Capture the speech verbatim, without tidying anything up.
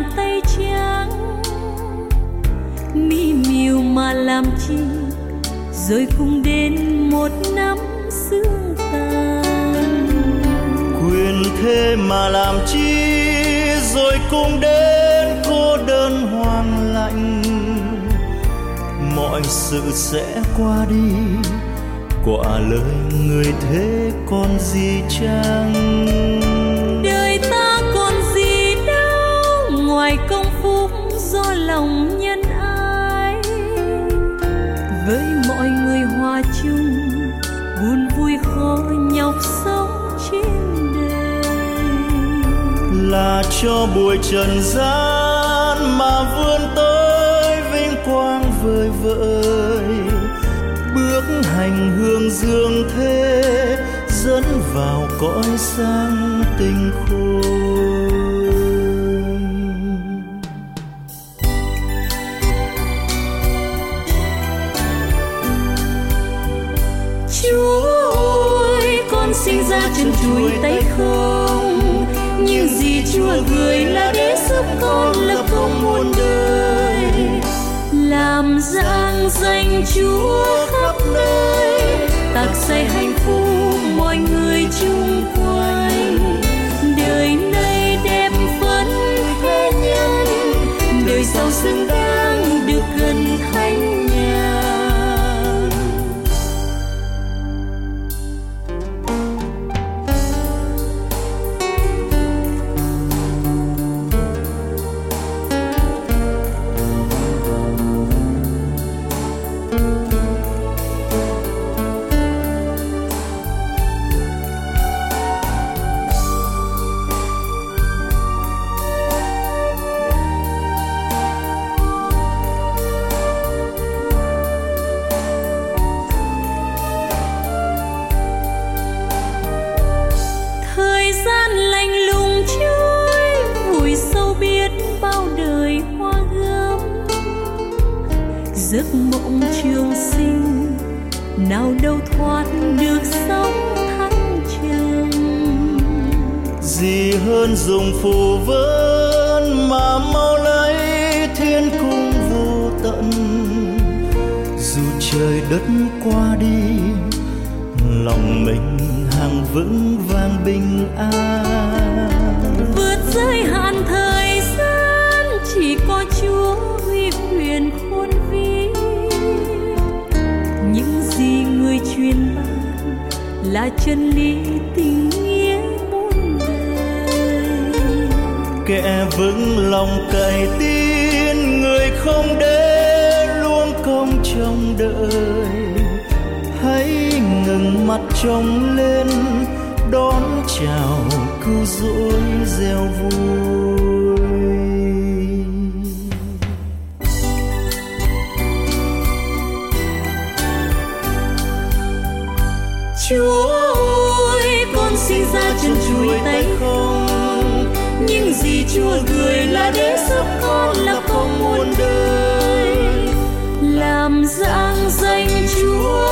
làm tay trắng, mỹ miều mà làm chi, rồi cùng đến một năm sương tàn. Quyền thế mà làm chi, rồi cùng đến cô đơn hoang lạnh. Mọi sự sẽ qua đi, quả lời người thế còn gì chăng? Đời ta còn gì đâu ngoài công phúc do lòng nhân ái. Với mọi người hòa chung, buồn vui khó nhọc sống trên đời. Là cho buổi trần gian mà vươn tới vinh quang vời vợi, bước hành hương dương thế dẫn vào cõi sang tình khôi. Chúa ơi, con sinh ra chân chuối tay không, nhưng gì Chúa gửi là để giúp con lập công muôn đời, làm rạng danh Chúa khắp nơi, tạc xây hạnh phúc mọi người chung quanh. Đời này đẹp vẫn thế nhân, đời sau xứng đáng được gần thánh nhà. Giấc mộng trường sinh nào đâu thoát được sóng thăng trầm. Gì hơn dùng phù vân mà mau lấy thiên cung vô tận. Dù trời đất qua đi, lòng mình hàng vững vàng bình an. Vượt giới hạn thời gian, chỉ có Chúa huy quyền khôn vi. Những gì người truyền ban là chân lý tình nghĩa muôn đời. Kẻ vững lòng cậy tin, người không để luôn công trong đời. Hãy ngừng mặt trông lên, đón chào cứu rỗi gieo vui. Chúa ơi, con sinh ra chân chuối tay không, nhưng gì Chúa gửi là để giúp con lập công muôn đời, làm rạng danh Chúa